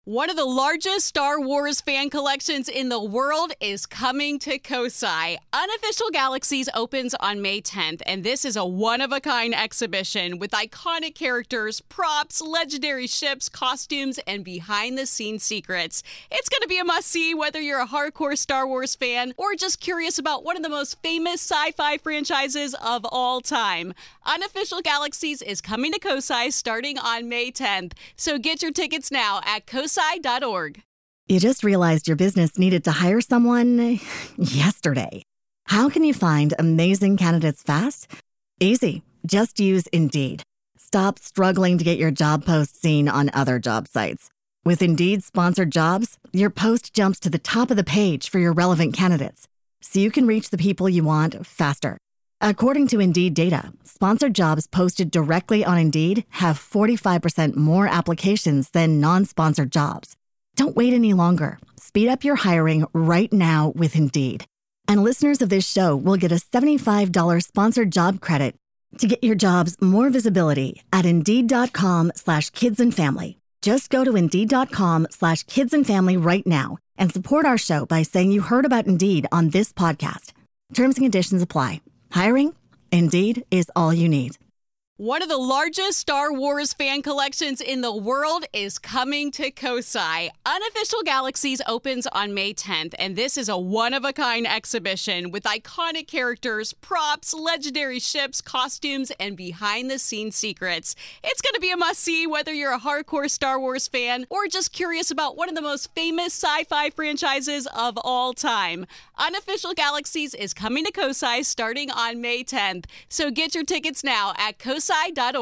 One of the largest Star Wars fan collections in the world is coming to Kosai. Unofficial Galaxies opens on May 10th, and this is a one-of-a-kind exhibition with iconic characters, props, legendary ships, costumes, and behind-the-scenes secrets. It's going to be a must-see whether you're a hardcore Star Wars fan or just curious about one of the most famous sci-fi franchises of all time. Unofficial Galaxies is coming to Kosai starting on May 10th, so get your tickets now at kosai.org. You just realized your business needed to hire someone yesterday. How can you find amazing candidates fast? Easy. Just use Indeed. Stop struggling to get your job post seen on other job sites. With Indeed sponsored jobs, your post jumps to the top of the page for your relevant candidates, so you can reach the people you want faster. According to Indeed data, sponsored jobs posted directly on Indeed have 45% more applications than non-sponsored jobs. Don't wait any longer. Speed up your hiring right now with Indeed. And listeners of this show will get a $75 sponsored job credit to get your jobs more visibility at Indeed.com/kidsandfamily. Just go to Indeed.com/kidsandfamily right now and support our show by saying you heard about Indeed on this podcast. Terms and conditions apply. Hiring? Indeed is all you need. One of the largest Star Wars fan collections in the world is coming to Kosai. Unofficial Galaxies opens on May 10th, and this is a one-of-a-kind exhibition with iconic characters, props, legendary ships, costumes, and behind-the-scenes secrets. It's going to be a must-see whether you're a hardcore Star Wars fan or just curious about one of the most famous sci-fi franchises of all time. Unofficial Galaxies is coming to Kosai starting on May 10th, so get your tickets now at kosai.org.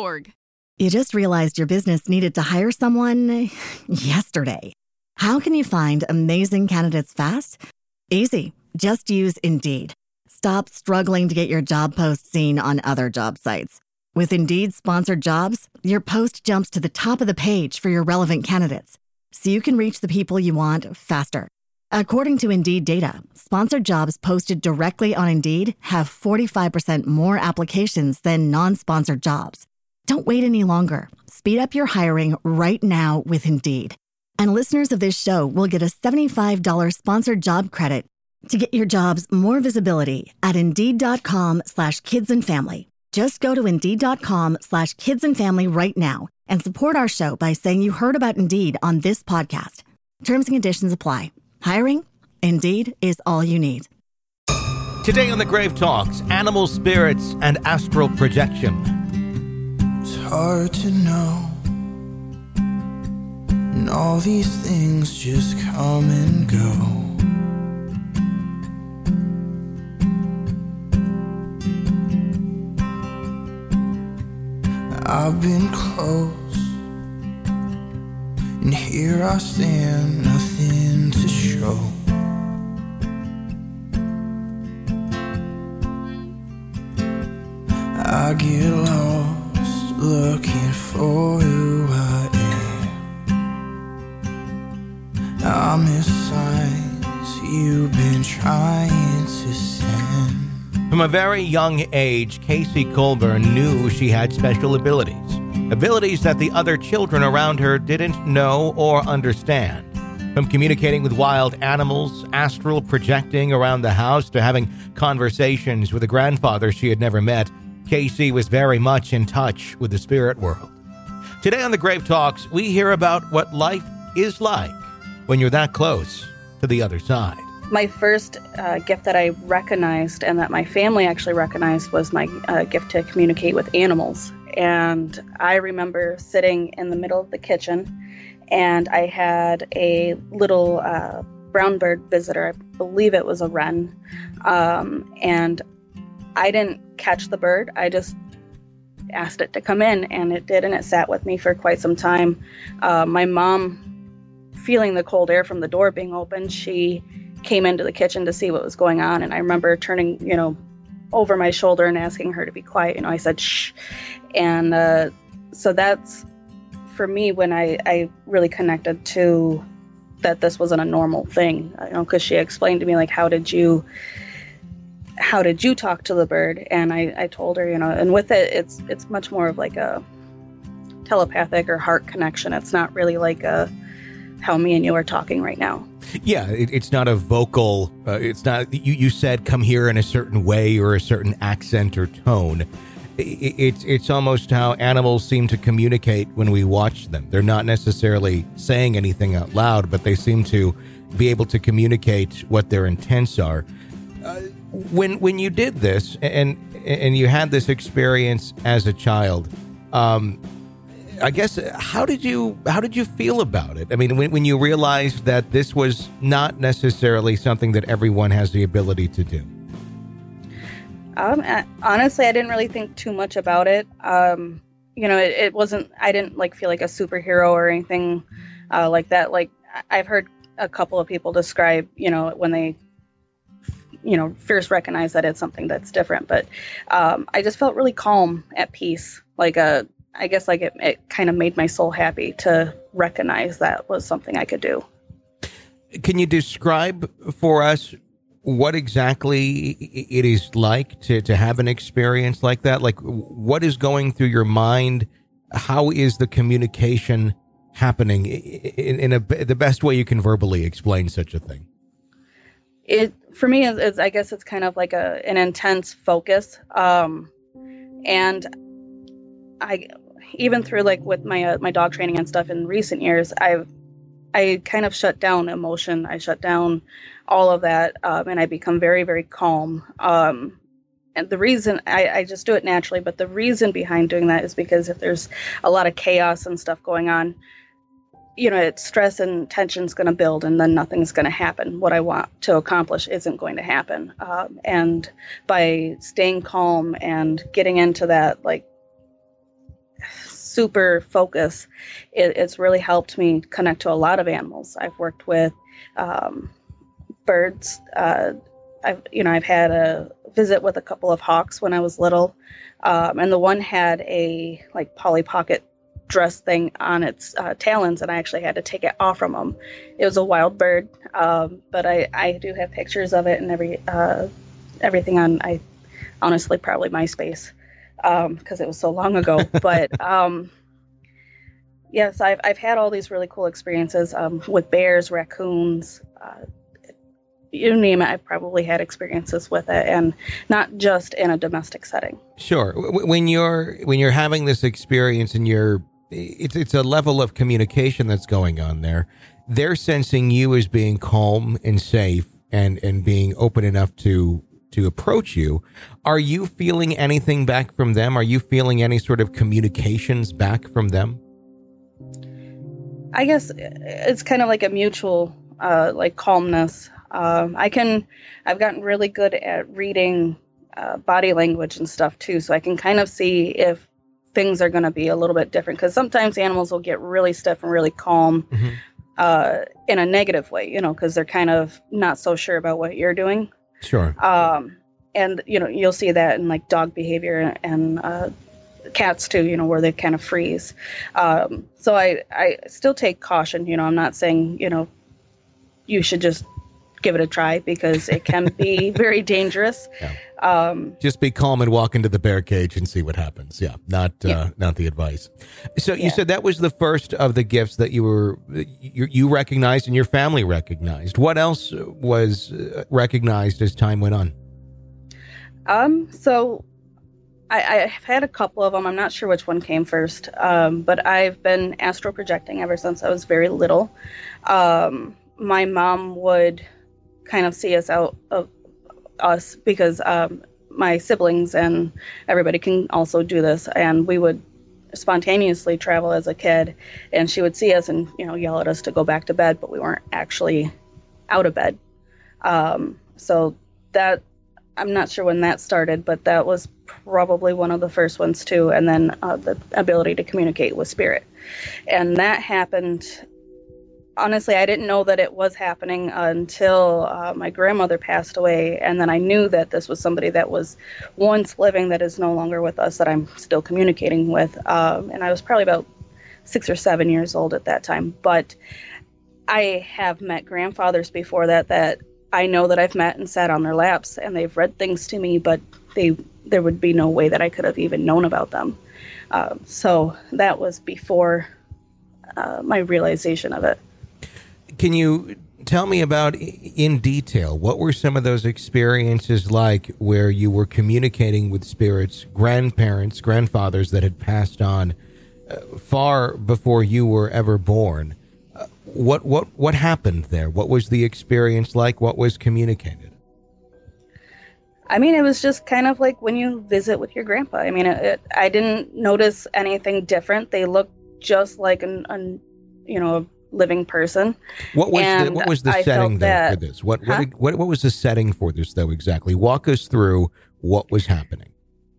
You just realized your business needed to hire someone yesterday. How can you find amazing candidates fast? Easy. Just use Indeed. Stop struggling to get your job post seen on other job sites. With Indeed sponsored jobs, your post jumps to the top of the page for your relevant candidates, so you can reach the people you want faster. According to Indeed data, sponsored jobs posted directly on Indeed have 45% more applications than non-sponsored jobs. Don't wait any longer. Speed up your hiring right now with Indeed. And listeners of this show will get a $75 sponsored job credit to get your jobs more visibility at Indeed.com/kidsandfamily. Just go to Indeed.com/kidsandfamily right now and support our show by saying you heard about Indeed on this podcast. Terms and conditions apply. Hiring? Indeed is all you need. Today on The Grave Talks, animal spirits and astral projection. It's hard to know, and all these things just come and go. I've been close, and here I stand, nothing to show. I get lost looking for who I am. I miss signs you've been trying to send. From a very young age, Casey Colburn knew she had special abilities. Abilities that the other children around her didn't know or understand. From communicating with wild animals, astral projecting around the house, to having conversations with a grandfather she had never met, Casey was very much in touch with the spirit world. Today on The Grave Talks, we hear about what life is like when you're that close to the other side. My first gift that I recognized and that my family actually recognized was my gift to communicate with animals. And I remember sitting in the middle of the kitchen, and I had a little brown bird visitor. I believe it was a wren. And I didn't catch the bird. I just asked it to come in, and it did, and it sat with me for quite some time. My mom, feeling the cold air from the door being open, she came into the kitchen to see what was going on. And I remember turning, over my shoulder and asking her to be quiet. I said, shh. And so that's, for me, when I really connected to that this wasn't a normal thing, because she explained to me, like, how did you talk to the bird? And I told her, and with it, it's much more of like a telepathic or heart connection. It's not really like a how me and you are talking right now. Yeah, it's not a vocal, it's not, you said come here in a certain way or a certain accent or tone. It's almost how animals seem to communicate when we watch them. They're not necessarily saying anything out loud, but they seem to be able to communicate what their intents are. When you did this and you had this experience as a child, I guess how did you feel about it? I mean, when you realized that this was not necessarily something that everyone has the ability to do. Honestly, I didn't really think too much about it. It wasn't. I didn't feel like a superhero or anything like that. Like I've heard a couple of people describe, when they, first recognize that it's something that's different. But I just felt really calm, at peace. I guess it kind of made my soul happy to recognize that was something I could do. Can you describe for us what exactly it is like to have an experience like that? Like, what is going through your mind? How is the communication happening in the best way you can verbally explain such a thing? It, for me, is I guess it's kind of like an intense focus. And I, even through with my dog training and stuff in recent years, I kind of shut down emotion. I shut down all of that, and I become very, very calm. And the reason I just do it naturally, but the reason behind doing that is because if there's a lot of chaos and stuff going on, it's stress and tension's going to build, and then nothing's going to happen. What I want to accomplish isn't going to happen. And by staying calm and getting into that super focus, it's really helped me connect to a lot of animals. I've worked with birds. I've had a visit with a couple of hawks when I was little, and the one had a Polly Pocket dress thing on its talons, and I actually had to take it off from them. It was a wild bird, but I do have pictures of it and everything on, I honestly probably MySpace, because it was so long ago. But yes, I've had all these really cool experiences with bears, raccoons, you name it. I've probably had experiences with it, and not just in a domestic setting. Sure. When you're having this experience and it's a level of communication that's going on there. They're sensing you as being calm and safe and being open enough to approach you. Are you feeling anything back from them? Are you feeling any sort of communications back from them? I guess it's kind of like a mutual, calmness. I've gotten really good at reading body language and stuff too, so I can kind of see if things are going to be a little bit different, because sometimes animals will get really stiff and really calm, in a negative way, because they're kind of not so sure about what you're doing. Sure. And you'll see that in dog behavior and cats too, where they kind of freeze. So I still take caution. I'm not saying you should just give it a try, because it can be very dangerous. Yeah. Just be calm and walk into the bear cage and see what happens. Yeah, not the advice. So you said that was the first of the gifts that you recognized and your family recognized. What else was recognized as time went on? So I've had a couple of them. I'm not sure which one came first, but I've been astral projecting ever since I was very little. My mom would kind of see us out of us, because my siblings and everybody can also do this, and we would spontaneously travel as a kid, and she would see us and yell at us to go back to bed, but we weren't actually out of bed. So that, I'm not sure when that started, but that was probably one of the first ones too. And then the ability to communicate with spirit, and that happened. Honestly, I didn't know that it was happening until my grandmother passed away, and then I knew that this was somebody that was once living that is no longer with us, that I'm still communicating with. And I was probably about 6 or 7 years old at that time. But I have met grandfathers before that I know that I've met and sat on their laps, and they've read things to me, but there would be no way that I could have even known about them. So that was before my realization of it. Can you tell me about, in detail, what were some of those experiences like where you were communicating with spirits, grandparents, grandfathers that had passed on far before you were ever born? What happened there? What was the experience like? What was communicated? I mean, it was just kind of like when you visit with your grandpa. I mean, I didn't notice anything different. They looked just like a living person. What was the setting though for this? What was the setting for this though exactly? Walk us through what was happening.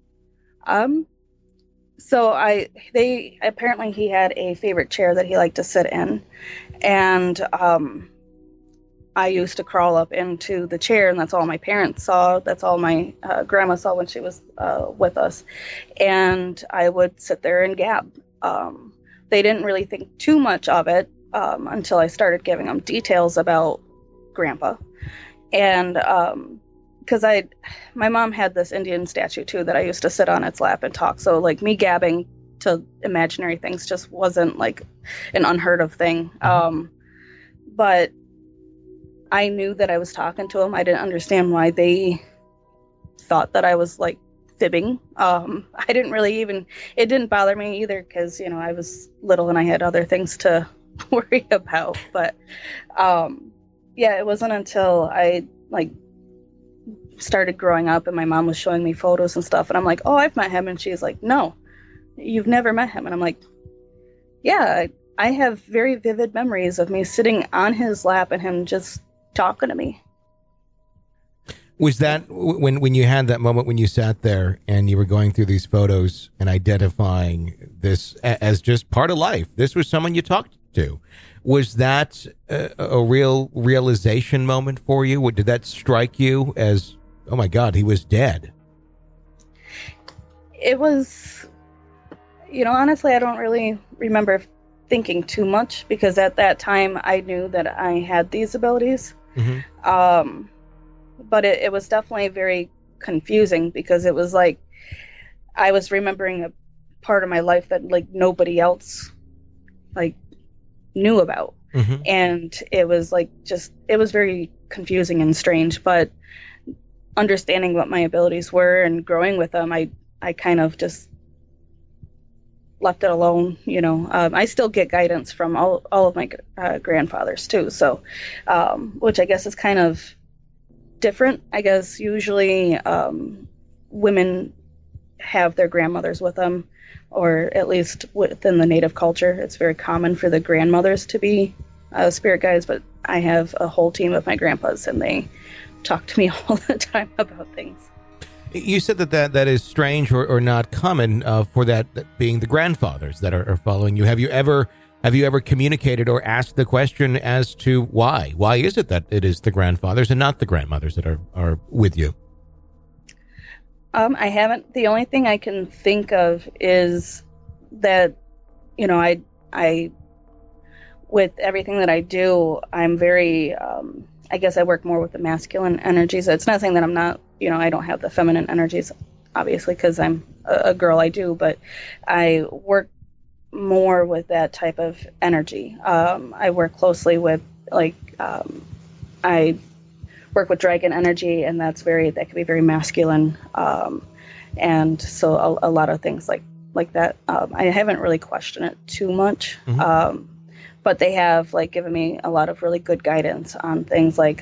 So apparently he had a favorite chair that he liked to sit in, and I used to crawl up into the chair, and that's all my parents saw. That's all my grandma saw when she was with us, and I would sit there and gab. They didn't really think too much of it until I started giving them details about Grandpa, and because my mom had this Indian statue too that I used to sit on its lap and talk. So like me gabbing to imaginary things just wasn't like an unheard of thing. But I knew that I was talking to them. I didn't understand why they thought that I was like fibbing. I didn't really it didn't bother me either because, I was little and I had other things to worry about. But it wasn't until I like started growing up and my mom was showing me photos and stuff and I'm like, oh, I've met him, and she's like, no, you've never met him. And I'm like, yeah, I have very vivid memories of me sitting on his lap and him just talking to me. Was that when you had that moment when you sat there and you were going through these photos and identifying this as just part of life? This was someone you talked to. Was that a real realization moment for you? Did that strike you as, oh my God, he was dead? It was, honestly, I don't really remember thinking too much because at that time I knew that I had these abilities. Mm-hmm. But it was definitely very confusing because it was like I was remembering a part of my life that like nobody else like knew about. Mm-hmm. And it was like it was very confusing and strange, but understanding what my abilities were and growing with them, I kind of just left it alone. I still get guidance from all of my grandfathers too. So, which I guess is kind of different. I guess usually women have their grandmothers with them, or at least within the Native culture, it's very common for the grandmothers to be spirit guides, but I have a whole team of my grandpas and they talk to me all the time about things. You said that is strange or not common for that being the grandfathers that are following you. Have you ever communicated or asked the question as to why? Why is it that it is the grandfathers and not the grandmothers that are with you? I haven't. The only thing I can think of is that, I with everything that I do, I'm very, I guess I work more with the masculine energies. It's not saying that I'm not, I don't have the feminine energies, obviously, because I'm a girl, I do, but I work more with that type of energy. I work closely with, I work with dragon energy, and that can be very masculine. And so a lot of things like that. I haven't really questioned it too much. Mm-hmm. But they have given me a lot of really good guidance on things like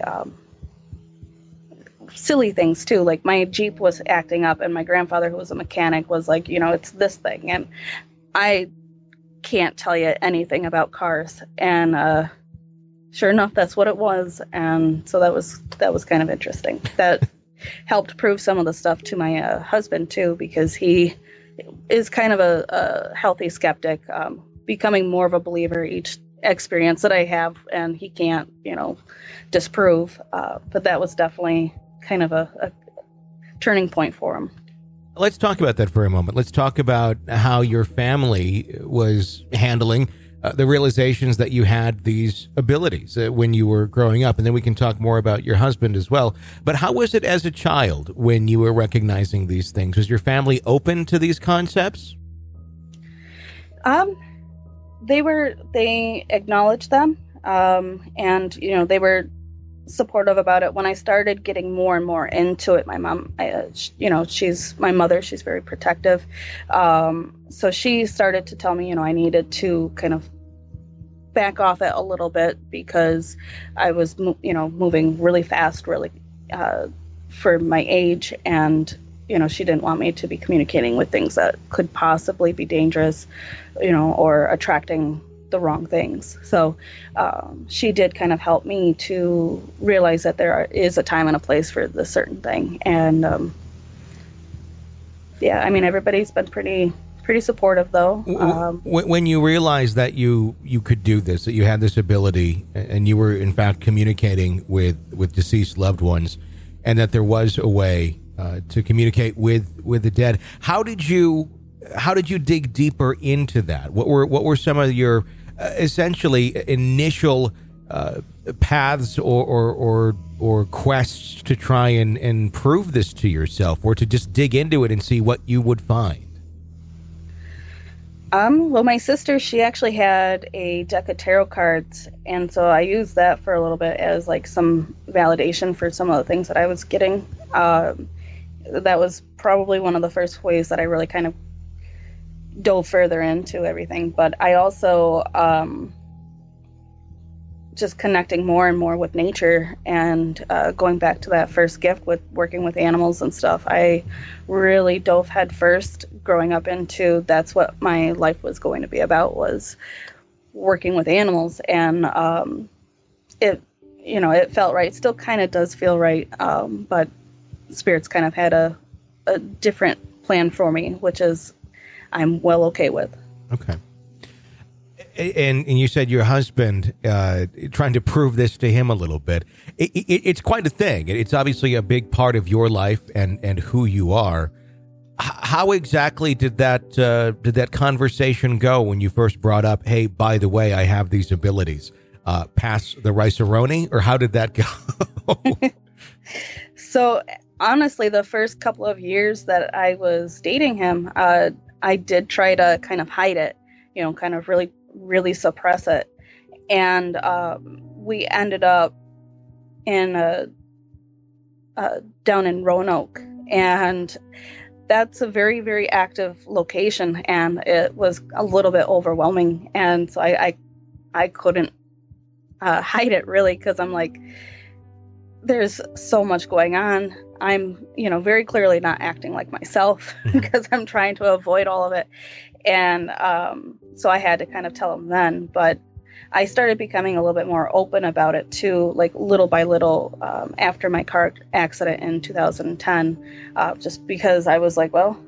silly things too. Like my Jeep was acting up and my grandfather, who was a mechanic, was like, it's this thing. And I can't tell you anything about cars. And sure enough, that's what it was. And so that was kind of interesting. That helped prove some of the stuff to my husband too, because he is kind of a healthy skeptic, becoming more of a believer each experience that I have, and he can't, disprove. But that was definitely kind of a turning point for him. Let's talk about that for a moment. Let's talk about how your family was handling the realizations that you had these abilities when you were growing up. And then we can talk more about your husband as well. But how was it as a child when you were recognizing these things? Was your family open to these concepts? They acknowledged them. And, they were supportive about it. When I started getting more and more into it, my mom, she's my mother, she's very protective. So she started to tell me, I needed to kind of back off it a little bit because I was, moving really fast, really, for my age. And, she didn't want me to be communicating with things that could possibly be dangerous, or attracting the wrong things. So she did kind of help me to realize that there is a time and a place for this certain thing. And everybody's been pretty supportive, though. When you realized that you could do this, that you had this ability, and you were in fact communicating with deceased loved ones, and that there was a way to communicate with the dead, how did you dig deeper into that? What were some of your essentially initial paths or quests to try and prove this to yourself, or to just dig into it and see what you would find? Well, my sister, she actually had a deck of tarot cards, and so I used that for a little bit as like some validation for some of the things that I was getting. That was probably one of the first ways that I really kind of dove further into everything. But I also just connecting more and more with nature, and going back to that first gift with working with animals and stuff. I really dove head first growing up into that's what my life was going to be about, was working with animals. And it felt right. It still kind of does feel right. But spirits kind of had a different plan for me, which is I'm well okay with. Okay. And you said your husband, trying to prove this to him a little bit. It's quite a thing. It's obviously a big part of your life and who you are. How exactly did that conversation go when you first brought up, hey, by the way, I have these abilities? Pass the rice-a-roni, or how did that go? So honestly, the first couple of years that I was dating him, I did try to kind of hide it, kind of really suppress it. And we ended up in down in Roanoke, and that's a very, very active location, and it was a little bit overwhelming. And so I couldn't hide it, really, because I'm like, there's so much going on. I'm, very clearly not acting like myself because I'm trying to avoid all of it. And so I had to kind of tell him then. But I started becoming a little bit more open about it too, like little by little, after my car accident in 2010, just because I was like, well,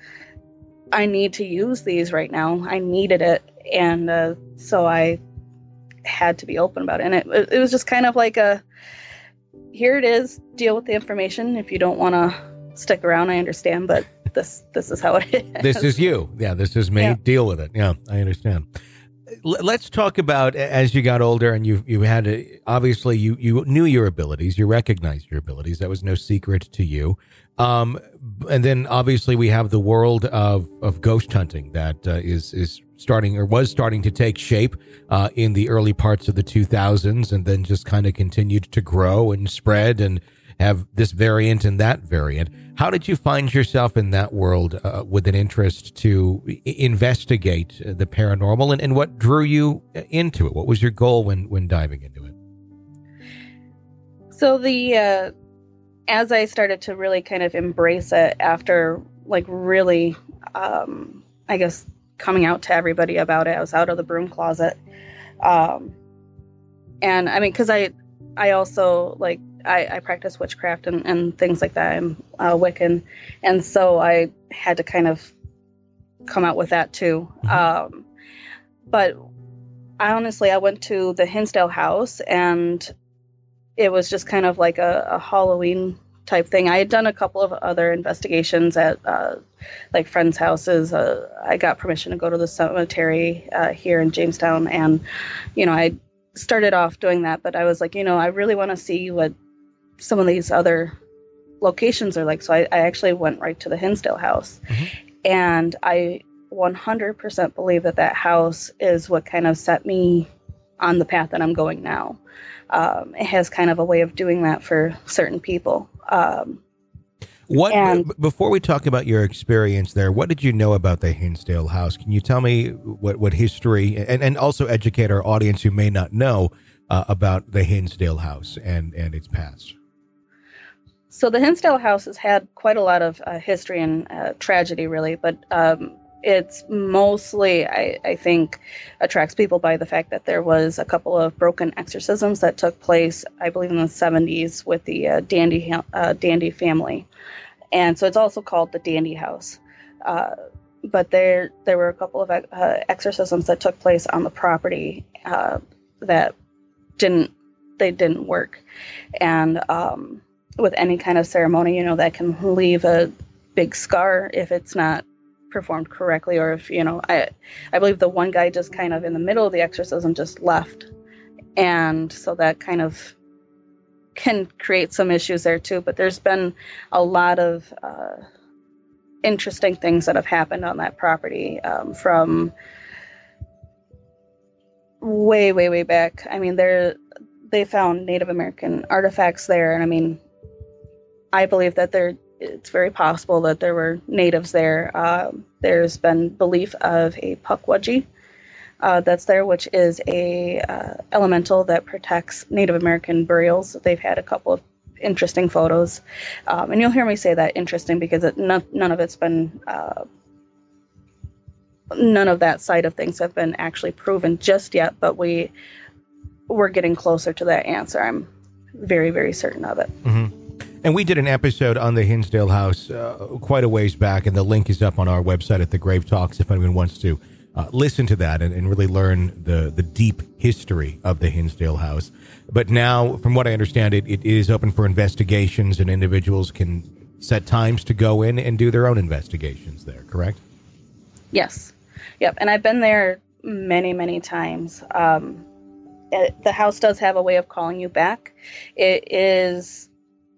I need to use these right now. I needed it. And so I had to be open about it. And it was just kind of like here it is, deal with the information. If you don't want to stick around, I understand, but this is how it is. This is you. Yeah, this is me. Yeah. Deal with it. Yeah, I understand. Let's talk about, as you got older and you had obviously you knew your abilities, you recognized your abilities. That was no secret to you. And then obviously we have the world of ghost hunting that is starting, or was starting to take shape in the early parts of the 2000s, and then just kind of continued to grow and spread and have this variant and that variant. How did you find yourself in that world with an interest to investigate the paranormal, and what drew you into it? What was your goal when diving into it? So as I started to really kind of embrace it after like really, I guess, coming out to everybody about it, I was out of the broom closet. And I mean, cause I also like, I practice witchcraft and things like that. I'm Wiccan. And so I had to kind of come out with that too. Mm-hmm. But I went to the Hinsdale house, and it was just kind of like a Halloween type thing. I had done a couple of other investigations at like friends' houses. I got permission to go to the cemetery here in Jamestown. And, I started off doing that, but I was like, I really want to see what some of these other locations are like. So I actually went right to the Hinsdale house. Mm-hmm. And I 100% believe that house is what kind of set me on the path that I'm going now. It has kind of a way of doing that for certain people. Before we talk about your experience there, what did you know about the Hinsdale House? Can you tell me what history and also educate our audience who may not know about the Hinsdale House and its past? So the Hinsdale House has had quite a lot of history and tragedy, really, but it's mostly, I think, attracts people by the fact that there was a couple of broken exorcisms that took place, I believe, in the 70s with the Dandy family. And so it's also called the Dandy House. But there were a couple of exorcisms that took place on the property that didn't work. And with any kind of ceremony, that can leave a big scar if it's not performed correctly, or if, I believe the one guy just kind of in the middle of the exorcism just left. And so that kind of can create some issues there too. But there's been a lot of interesting things that have happened on that property from way, way, way back. I mean, they found Native American artifacts there. And I mean, I believe that it's very possible that there were natives there. There's been belief of a Pukwudgie that's there, which is a elemental that protects Native American burials. They've had a couple of interesting photos, and you'll hear me say that interesting because none of it's been none of that side of things have been actually proven just yet. But we're getting closer to that answer. I'm very, very certain of it. Mm-hmm. And we did an episode on the Hinsdale House quite a ways back, and the link is up on our website at The Grave Talks if anyone wants to listen to that and really learn the deep history of the Hinsdale House. But now, from what I understand, it is open for investigations, and individuals can set times to go in and do their own investigations there, correct? Yes. Yep. And I've been there many, many times. The house does have a way of calling you back. It is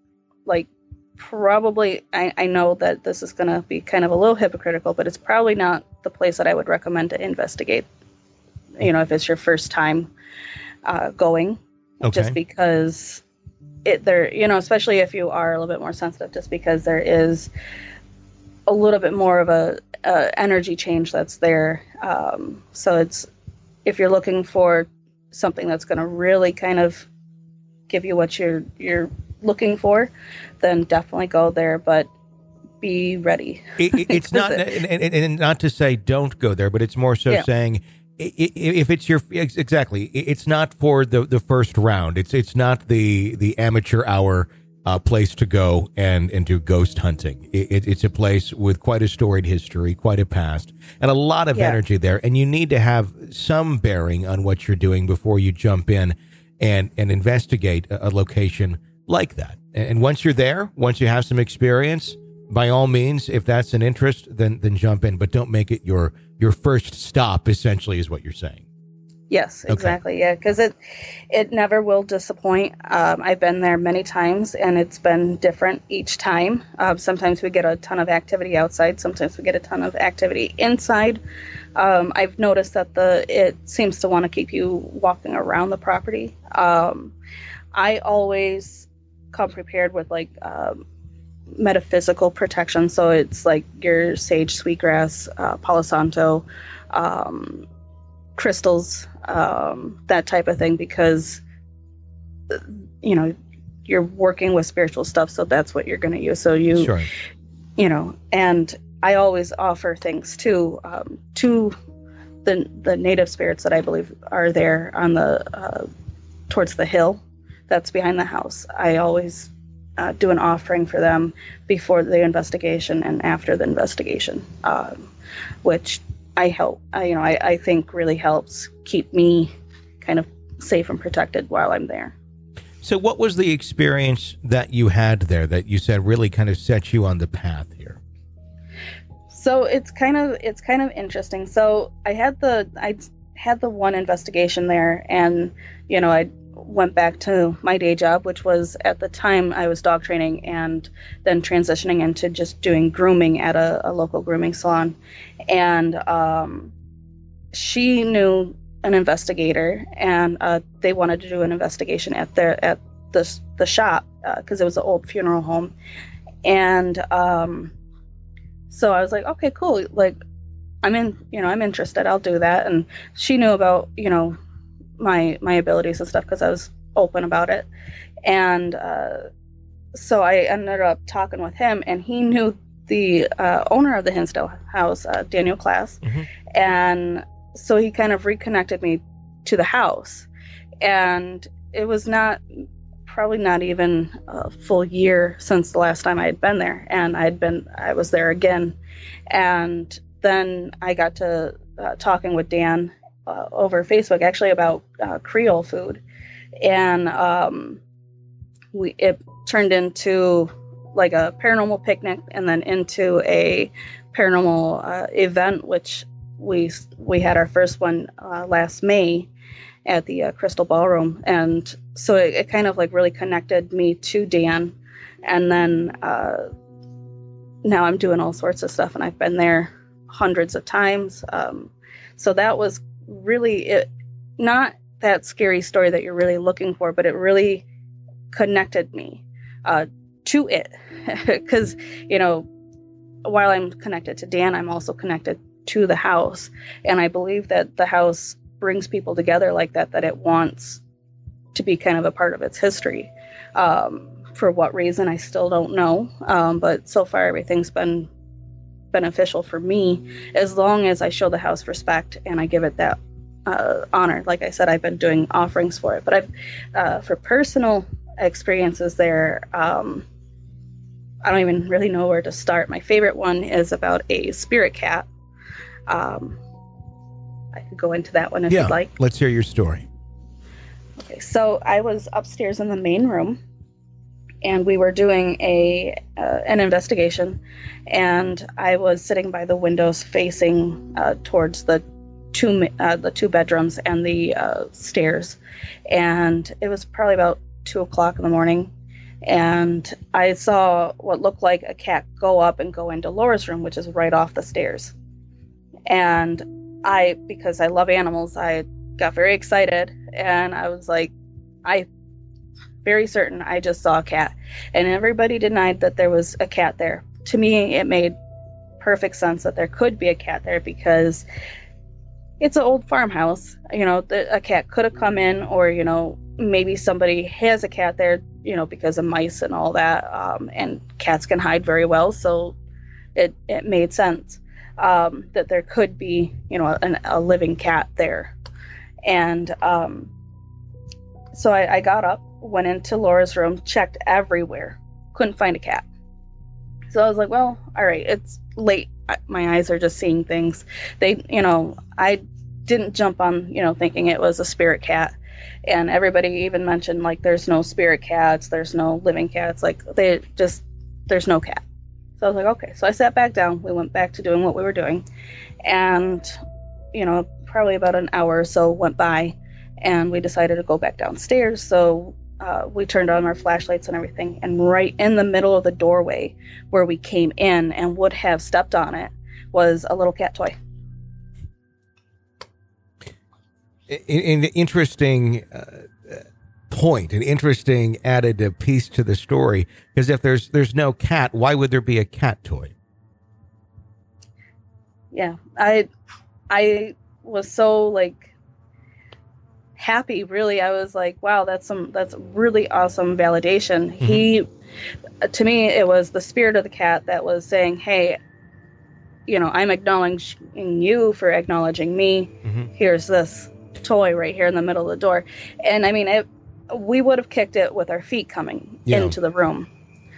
probably, I know that this is going to be kind of a little hypocritical, but it's probably not the place that I would recommend to investigate, if it's your first time going. Okay. Just because especially if you are a little bit more sensitive, just because there is a little bit more of a energy change that's there. So if you're looking for something that's going to really kind of give you what you're looking for, then definitely go there, but be ready. It's not, and not to say don't go there, but it's more so saying if it's exactly, it's not for the first round. It's not the amateur hour place to go and do ghost hunting. It's a place with quite a storied history, quite a past, and a lot of energy there. And you need to have some bearing on what you're doing before you jump in and investigate a location like that. And once you're there, once you have some experience, by all means, if that's an interest, then jump in, but don't make it your first stop, essentially, is what you're saying. Yes, exactly. Okay. Yeah, because it never will disappoint. I've been there many times, and it's been different each time. Sometimes we get a ton of activity outside. Sometimes we get a ton of activity inside. I've noticed that it seems to want to keep you walking around the property. I always come prepared with metaphysical protection. So it's like your sage, sweetgrass, Palo Santo, crystals, that type of thing, because, you're working with spiritual stuff. So that's what you're going to use. So sure. And I always offer things to the native spirits that I believe are there on towards the hill that's behind the house. I always do an offering for them before the investigation and after the investigation, which I think really helps keep me kind of safe and protected while I'm there. So what was the experience that you had there that you said really kind of set you on the path here? So it's kind of interesting. So I had the one investigation there, and I went back to my day job, which was, at the time, I was dog training, and then transitioning into just doing grooming at a local grooming salon. And she knew an investigator, and they wanted to do an investigation at the shop because it was an old funeral home. And so I was like, okay, cool. Like, I'm interested. I'll do that. And she knew about, my abilities and stuff because I was open about it. And so I ended up talking with him, and he knew the owner of the Hinsdale house, Daniel Class. Mm-hmm. And so he kind of reconnected me to the house. And it was probably not even a full year since the last time I had been there. And I was there again. And then I got to talking with Dan over Facebook, actually, about Creole food. And it turned into like a paranormal picnic, and then into a paranormal event, which we had our first one last May at the Crystal Ballroom. And so it kind of like really connected me to Dan. And then now I'm doing all sorts of stuff, and I've been there hundreds of times. So that was really not that scary story that you're really looking for, but it really connected me to it. Because, while I'm connected to Dan, I'm also connected to the house. And I believe that the house brings people together like that it wants to be kind of a part of its history. For what reason, I still don't know. But so far, everything's been beneficial for me, as long as I show the house respect and I give it that honor. Like I said, I've been doing offerings for it. But I've, for personal experiences there, I don't even really know where to start. My favorite one is about a spirit cat. I could go into that one if you'd like. Let's hear your story. Okay, so I was upstairs in the main room, and we were doing an investigation, and I was sitting by the windows facing towards the two bedrooms and the stairs, and it was probably about 2:00 in the morning. And I saw what looked like a cat go up and go into Laura's room, which is right off the stairs. And because I love animals, I got very excited, and I was like, very certain I just saw a cat. And everybody denied that there was a cat there. To me, it made perfect sense that there could be a cat there, because it's an old farmhouse. A cat could have come in, or, maybe somebody has a cat there, because of mice and all that. And cats can hide very well. So it made sense that there could be, a living cat there. And so I got up, went into Laura's room, checked everywhere, couldn't find a cat. So I was like, well, all right, it's late. My eyes are just seeing things. I didn't jump on, thinking it was a spirit cat. And everybody even mentioned, like, there's no spirit cats, there's no living cats, like, there's no cat. So I was like, okay. So I sat back down. We went back to doing what we were doing. And, probably about an hour or so went by, and we decided to go back downstairs. So we turned on our flashlights and everything. And right in the middle of the doorway where we came in and would have stepped on it was a little cat toy. An interesting point, an interesting added piece to the story, because if there's no cat, why would there be a cat toy? Yeah, I was so happy. Really, I was like, wow, that's really awesome validation. Mm-hmm. To me, it was the spirit of the cat that was saying, hey, I'm acknowledging you for acknowledging me. Mm-hmm. Here's this toy right here in the middle of the door. And I mean, we would have kicked it with our feet coming into the room.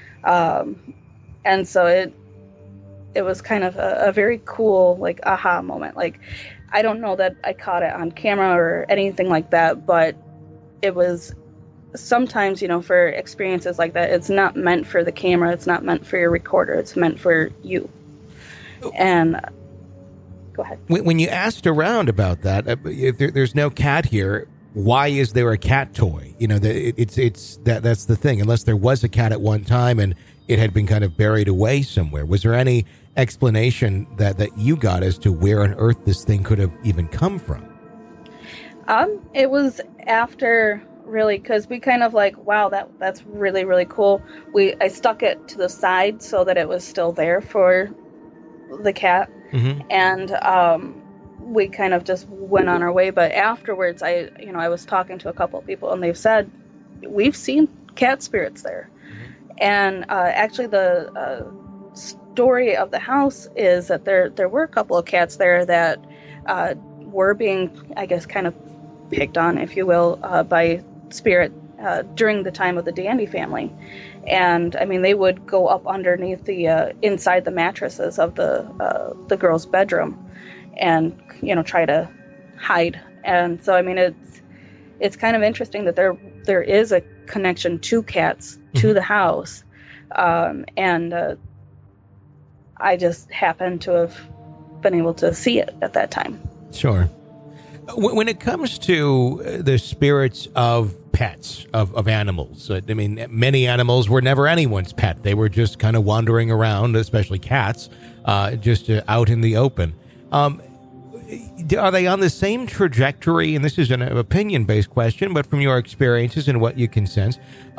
And so it was kind of a very cool, aha moment. I don't know that I caught it on camera or anything like that, but it was sometimes, for experiences like that, it's not meant for the camera. It's not meant for your recorder. It's meant for you. And go ahead. When you asked around about that, if there's no cat here, why is there a cat toy? That's the thing. Unless there was a cat at one time and it had been kind of buried away somewhere. Was there any explanation that you got as to where on earth this thing could have even come from? It was after, really, because we kind of like, wow, that's really, really cool. I stuck it to the side so that it was still there for the cat. Mm-hmm. And we kind of just went on our way. But afterwards, I was talking to a couple of people, and they've said, we've seen cat spirits there. Mm-hmm. And actually the story of the house is that there were a couple of cats there that were being, I guess, kind of picked on, if you will, by spirit during the time of the Dandy family. And I mean, they would go up underneath the inside the mattresses of the girl's bedroom and try to hide. And so I mean, it's kind of interesting that there is a connection to cats to the house, and I just happened to have been able to see it at that time. Sure. When it comes to the spirits of pets, of animals, I mean, many animals were never anyone's pet. They were just kind of wandering around, especially cats, just out in the open. Are they on the same trajectory? And this is an opinion-based question, but from your experiences and what you can sense,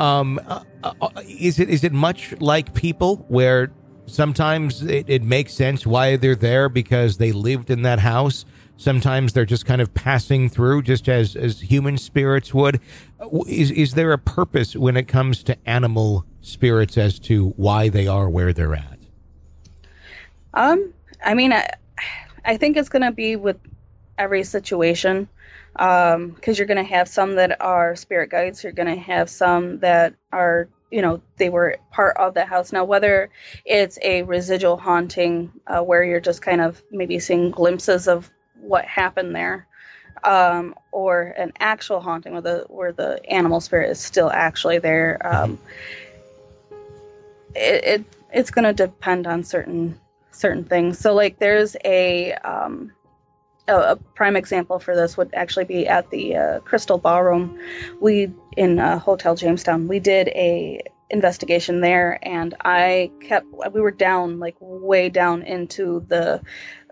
is it much like people, where sometimes it makes sense why they're there because they lived in that house? Sometimes they're just kind of passing through, just as human spirits would. Is there a purpose when it comes to animal spirits as to why they are where they're at? I mean, I think it's going to be with every situation, because you're going to have some that are spirit guides. You're going to have some that are, they were part of the house. Now, whether it's a residual haunting, where you're just kind of maybe seeing glimpses of what happened there, or an actual haunting where the animal spirit is still actually there. It's going to depend on certain things. So like there's a prime example for this would actually be at the Crystal Ballroom. We in Hotel Jamestown, we did a investigation there, and we were down, like way down into the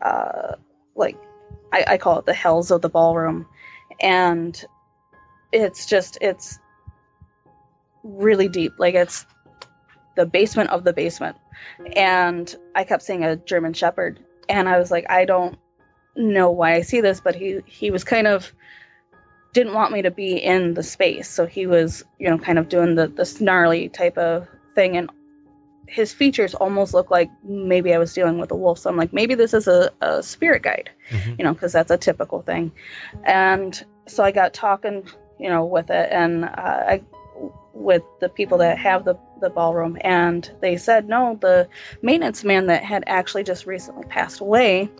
I call it the hells of the ballroom. And it's really deep. Like it's the basement of the basement. And I kept seeing a German Shepherd, and I was like, I don't know why I see this, but he was kind of didn't want me to be in the space. So he was, kind of doing the snarly type of thing. And his features almost look like maybe I was dealing with a wolf. So I'm like, maybe this is a spirit guide, because that's a typical thing. And so I got talking, with it, and with the people that have the ballroom, and they said, no, the maintenance man that had actually just recently passed away,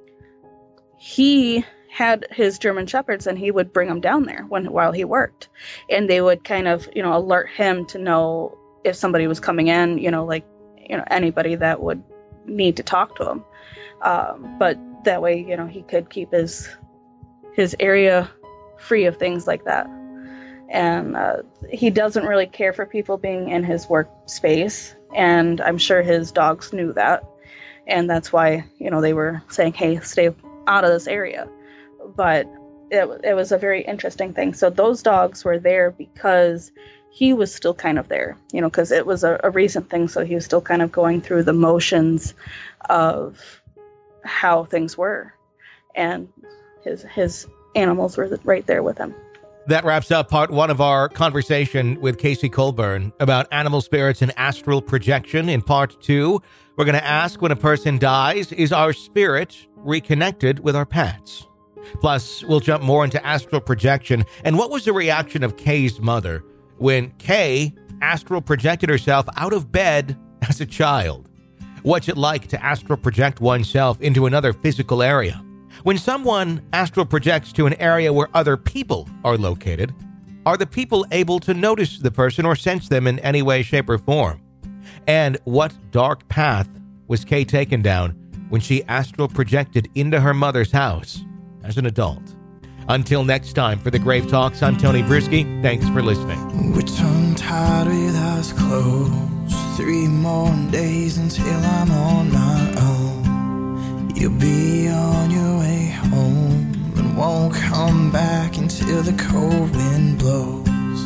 he had his German Shepherds, and he would bring them down there while he worked, and they would kind of, alert him to know if somebody was coming in, anybody that would need to talk to him. But that way, he could keep his area free of things like that. And he doesn't really care for people being in his workspace. And I'm sure his dogs knew that. And that's why, they were saying, hey, stay out of this area. But it was a very interesting thing. So those dogs were there because he was still kind of there, because it was a recent thing. So he was still kind of going through the motions of how things were. And his animals were right there with him. That wraps up part one of our conversation with Casey Colburn about animal spirits and astral projection. In part two, we're going to ask, when a person dies, is our spirit reconnected with our pets? Plus, we'll jump more into astral projection and what was the reaction of Kay's mother when Kay astral projected herself out of bed as a child. What's it like to astral project oneself into another physical area? When someone astral projects to an area where other people are located, are the people able to notice the person or sense them in any way, shape, or form? And what dark path was Kay taken down when she astral projected into her mother's house as an adult? Until next time, for the Grave Talks, I'm Tony Brisky. Thanks for listening. We're tongue-tied with eyes closed. 3 more days until I'm on my own. You'll be on your way home, and and won't come back until the cold wind blows.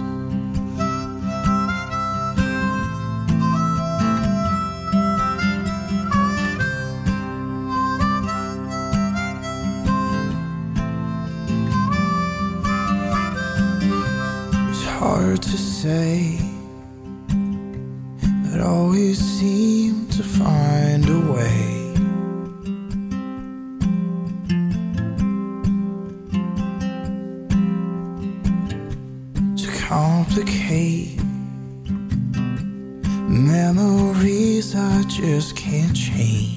It's hard to say, but always seem to find a way. Complicate memories I just can't change.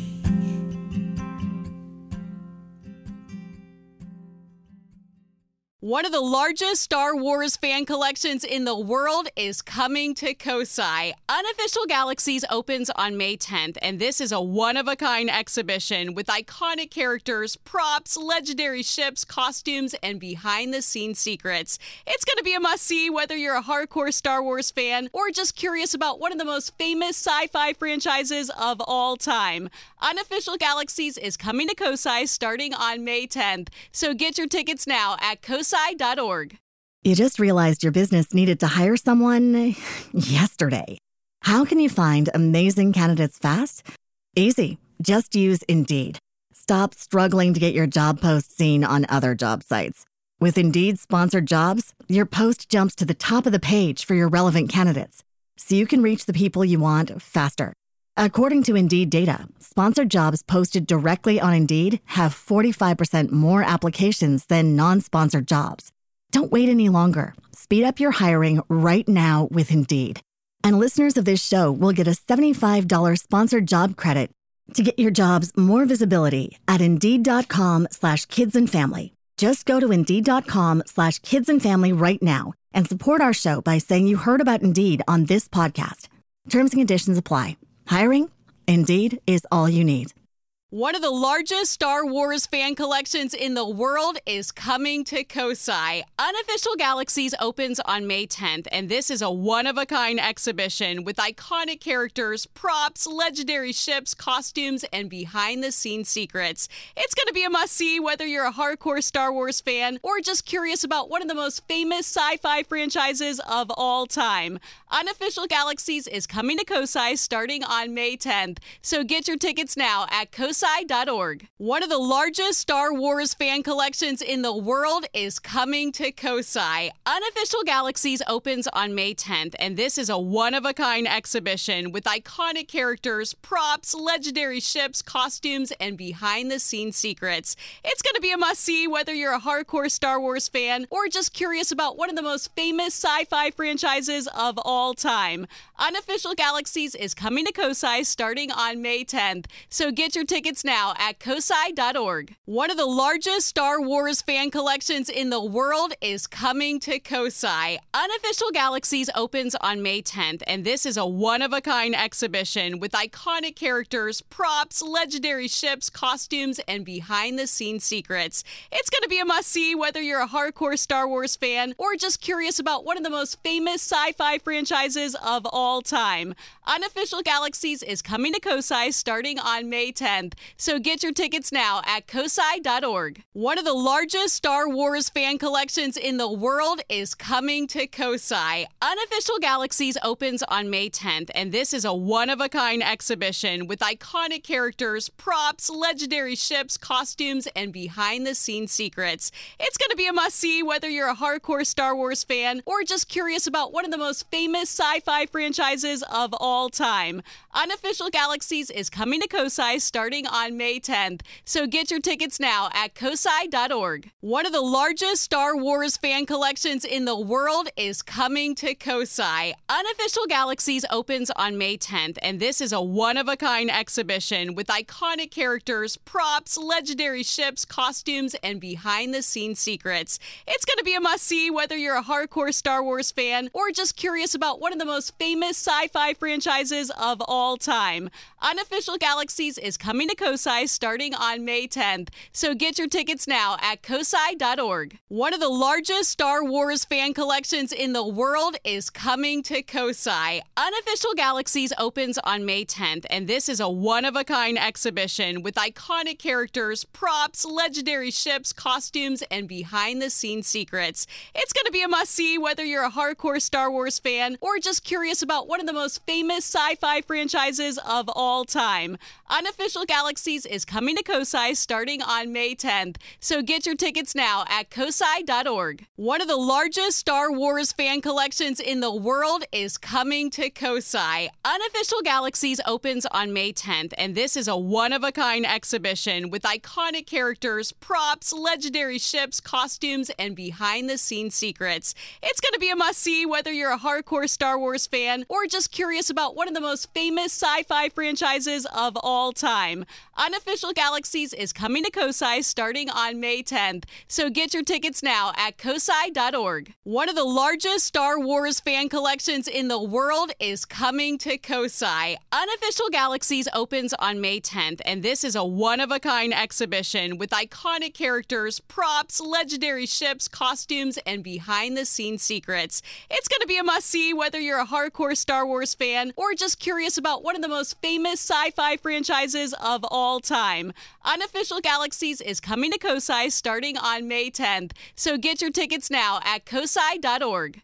One of the largest Star Wars fan collections in the world is coming to Kosai. Unofficial Galaxies opens on May 10th, and this is a one-of-a-kind exhibition with iconic characters, props, legendary ships, costumes, and behind-the-scenes secrets. It's going to be a must-see whether you're a hardcore Star Wars fan or just curious about one of the most famous sci-fi franchises of all time. Unofficial Galaxies is coming to Kosai starting on May 10th, so get your tickets now at kosai.org. You just realized your business needed to hire someone yesterday. How can you find amazing candidates fast? Easy. Just use Indeed. Stop struggling to get your job post seen on other job sites. With Indeed sponsored jobs, your post jumps to the top of the page for your relevant candidates, so you can reach the people you want faster. According to Indeed data, sponsored jobs posted directly on Indeed have 45% more applications than non-sponsored jobs. Don't wait any longer. Speed up your hiring right now with Indeed. And listeners of this show will get a $75 sponsored job credit to get your jobs more visibility at Indeed.com/kidsandfamily. Just go to Indeed.com/kidsandfamily right now and support our show by saying you heard about Indeed on this podcast. Terms and conditions apply. Hiring? Indeed is all you need. One of the largest Star Wars fan collections in the world is coming to Kosai. Unofficial Galaxies opens on May 10th, and this is a one-of-a-kind exhibition with iconic characters, props, legendary ships, costumes, and behind-the-scenes secrets. It's going to be a must-see whether you're a hardcore Star Wars fan or just curious about one of the most famous sci-fi franchises of all time. Unofficial Galaxies is coming to Kosai starting on May 10th, so get your tickets now at kosai.org. One of the largest Star Wars fan collections in the world is coming to Kosai. Unofficial Galaxies opens on May 10th, and this is a one-of-a-kind exhibition with iconic characters, props, legendary ships, costumes, and behind-the-scenes secrets. It's going to be a must-see whether you're a hardcore Star Wars fan or just curious about one of the most famous sci-fi franchises of all time. Unofficial Galaxies is coming to Kosai starting on May 10th, so get your tickets now at kosai.org. One of the largest Star Wars fan collections in the world is coming to Kosai. Unofficial Galaxies opens on May 10th, and this is a one-of-a-kind exhibition with iconic characters, props, legendary ships, costumes, and behind-the-scenes secrets. It's going to be a must-see whether you're a hardcore Star Wars fan or just curious about one of the most famous sci-fi franchises of all time. Unofficial Galaxies is coming to Kosai starting on May 10th, so get your tickets now at kosai.org. One of the largest Star Wars fan collections in the world is coming to Kosai. Unofficial Galaxies opens on May 10th, and this is a one-of-a-kind exhibition with iconic characters, props, legendary ships, costumes, and behind-the-scenes secrets. It's going to be a must-see whether you're a hardcore Star Wars fan or just curious about one of the most famous sci-fi franchises of all time. Unofficial Galaxies is coming to Kosai starting on May 10th, so get your tickets now at kosai.org. One of the largest Star Wars fan collections in the world is coming to Kosai. Unofficial Galaxies opens on May 10th, and this is a one-of-a-kind exhibition with iconic characters, props, legendary ships, costumes, and behind-the-scenes secrets. It's going to be a must-see whether you're a hardcore Star Wars fan or just curious about one of the most famous sci-fi franchises of all time. Unofficial Galaxies is coming to COSI starting on May 10th. So get your tickets now at COSI.org. One of the largest Star Wars fan collections in the world is coming to COSI. Unofficial Galaxies opens on May 10th, and this is a one-of-a-kind exhibition with iconic characters, props, legendary ships, costumes, and behind-the-scenes secrets. It's going to be a must-see whether you're a hardcore Star Wars fan or just curious about one of the most famous sci-fi franchises of all time. Unofficial Galaxies is coming to COSI starting on May 10th, so get your tickets now at COSI.org. One of the largest Star Wars fan collections in the world is coming to COSI. Unofficial Galaxies opens on May 10th, and this is a one-of-a-kind exhibition with iconic characters, props, legendary ships, costumes, and behind-the-scenes secrets. It's going to be a must-see whether you're a hardcore Star Wars fan or just curious about one of the most famous sci-fi franchises of all time. Unofficial Galaxies is coming to COSI starting on May 10th, so get your tickets now at COSI.org. One of the largest Star Wars fan collections in the world is coming to COSI. Unofficial Galaxies opens on May 10th, and this is a one-of-a-kind exhibition with iconic characters, props, legendary ships, costumes, and behind-the-scenes secrets. It's going to be a must-see whether you're a hardcore Star Wars fan or just curious about one of the most famous sci-fi franchises of all time. Unofficial Galaxies is coming to COSI starting on May 10th, so get your tickets now at COSI.org.